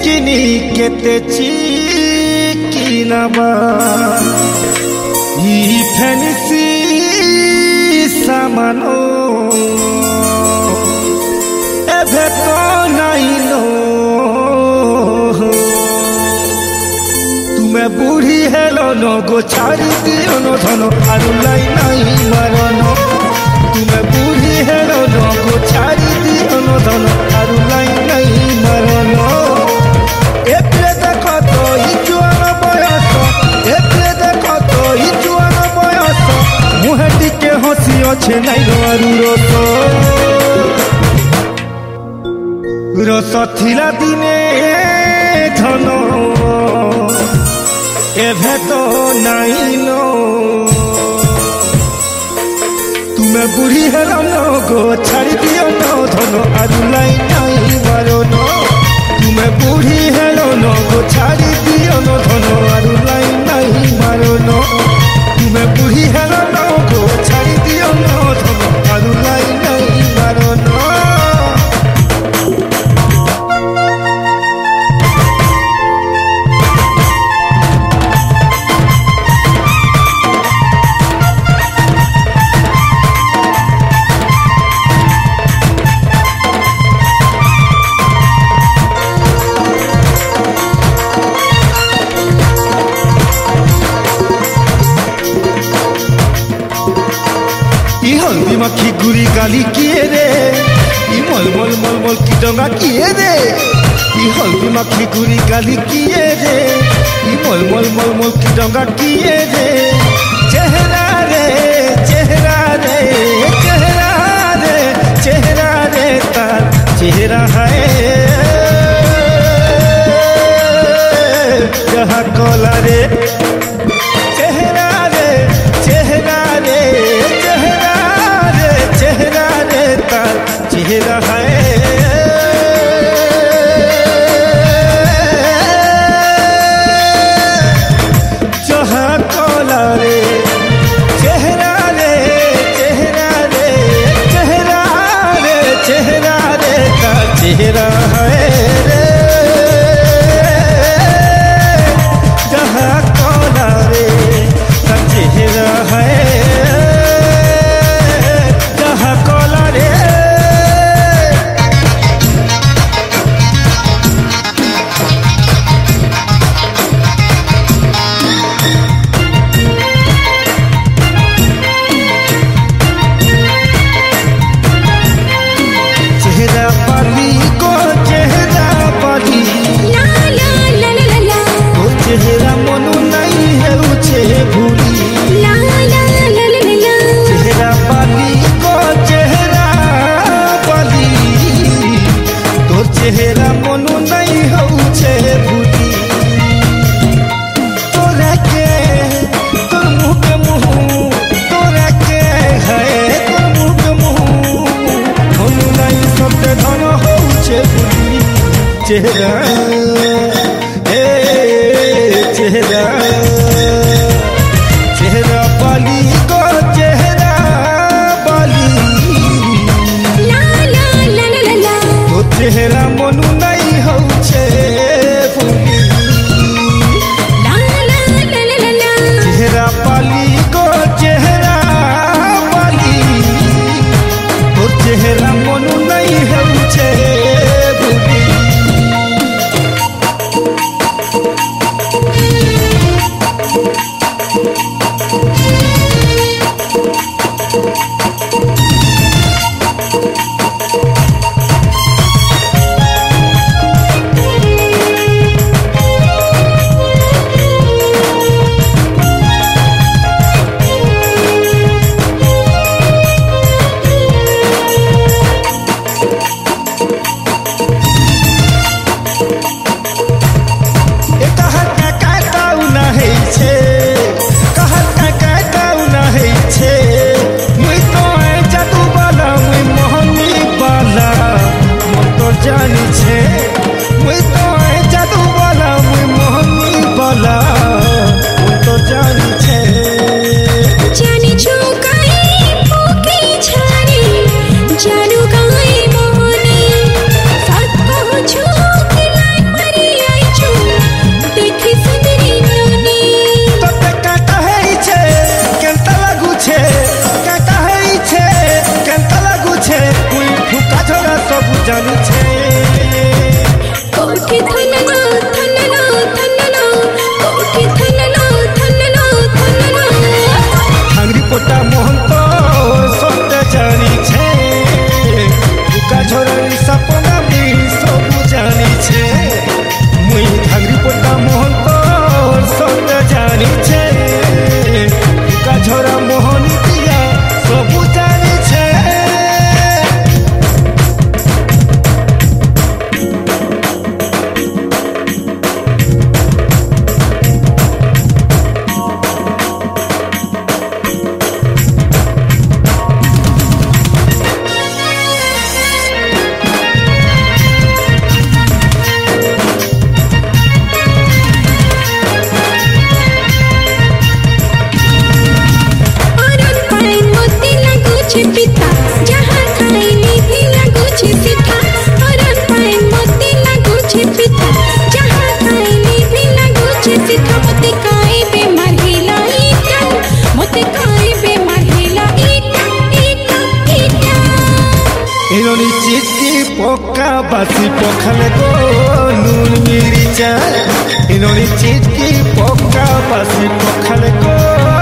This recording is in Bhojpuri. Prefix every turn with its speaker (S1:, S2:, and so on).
S1: चिकिनी केते चिकिनाबा ई फैंसी सामानो एभे तो नाइनो तुम्हें बूढ़ी हेलो नो गो छाड़ी दियो नो धनो आरु लाई नहीं मरनो तुम्हें बूढ़ी हेलो नो गो छाड़ी दियो नो धनो आरु लाई नहीं मरनो एप्रे देखो तो ई जुआन बयस एप्रे देखो तो ई जुआन बयस मुहे टिके हसी अच्छे नहीं आरु रस थिला दिने धनो एभे तो नाइनो तुम्हें बुढ़ी हेलो नो गो छाड़ी दियो नो धनो आरु लाई नहीं मरनो तुम्हें बुढ़ी हेलो नो गो छाड़ी दियो नो धनो आरु लाई नहीं मरनो तुम्हें बुढ़ी हेलो नो गो छाड़ी दियो नो धनो आरु लाई नहीं मरनो हल्दी मक्खी गुरी गाली किए रे मल मल मल मल की डंगा किए रे हल्दी मक्खी गुरी गाली किए रे मल मल मल मल की डंगा किए रे चेहरा रे चेहरा रे चेहरा रे चेहरा रे तार चेहरा है जहाँ कोला रे चेहरा रे चेहरा रे चेहरा रे तार चेहरा है जहाँ कोला रे चेहरा रे चेहरा रे चेहरा रे चेहरा रे तार चेहरा है रे जहाँ कोला रे तार चेहरा है चेहरा मनु नहीं होछे भूली तोरा के तोर मुँह के मुँह तोरा के है तोर मुँह के मुँह मनु नहीं सबके धन होछे भूली चेहरा चेहरा चेहरा बाली को चेहरा बाली तो चेहरा मनु नहीं होछे भूली चेहरा बाली को चेहरा बाली तो चेहरा मनु नहीं होछे भूली जानी छे
S2: कोठी थनना थनना थनना कोठी थनना थनना थनना
S1: हांगरी पोटा मोहन तो सब जानी छे बुका झोरानी सपना भी सब जानी छे मुई हांगरी पोटा मोहन तो सब जानी छे बुका झोरा मोहन दिया सब जानी छे
S2: पिता जहाँ खाइली भी लागू छे पिता हरण पाए मोती लागू छे पिता जहाँ खाइली भी लागू छे पिता मोती काई बेमार हिला ईटा मोती काई बेमार हिला ईटा ईटा ईटा
S1: इनोनी चिटकी पोका बासी पोखल गो नून मिर्चा इनोनी चिटकी पोका बासी पोखल गो